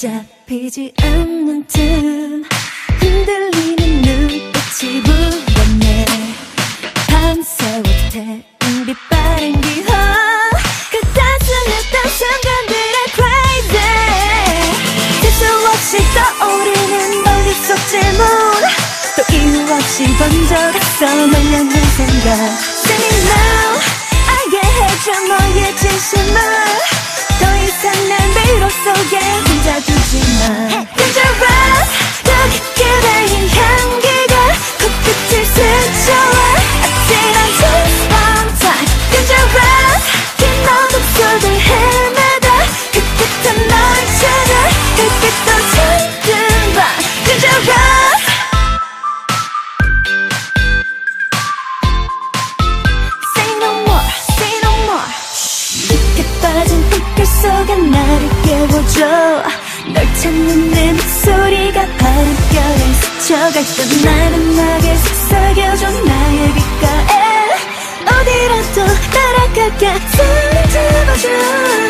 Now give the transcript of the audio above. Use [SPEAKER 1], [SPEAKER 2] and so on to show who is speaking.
[SPEAKER 1] 잡히지 않는 듯 흔들리는 눈빛이 불었네. 밤새워 태운 빛바랜 기억 그 따스했던 순간들의 crazy. 셀 수 없이 떠오르는 머릿속 질문 또 이유 없이 번져갔어 말려는 생각. Say me now 알게 해줘 너의 진심을 더 이상 난 비로 속에 혼자 두지마. Dangerous 더 깊게 달린 향기가 코끝을 스쳐와 아찔한 super time. Dangerous 긴 어둠 속을 헤매다 그 끝에 널 찾아 별빛도 잠든 밤. Dangerous Say no more, say no more. 깊게 빠진 빛깔 속에 나를 깨워줘. 널 찾는 내 목소리가 바람결에 스쳐갈 때 나른하게 속삭여줘. 나의 귓가에 어디라도 날아가게 손을 잡아줘.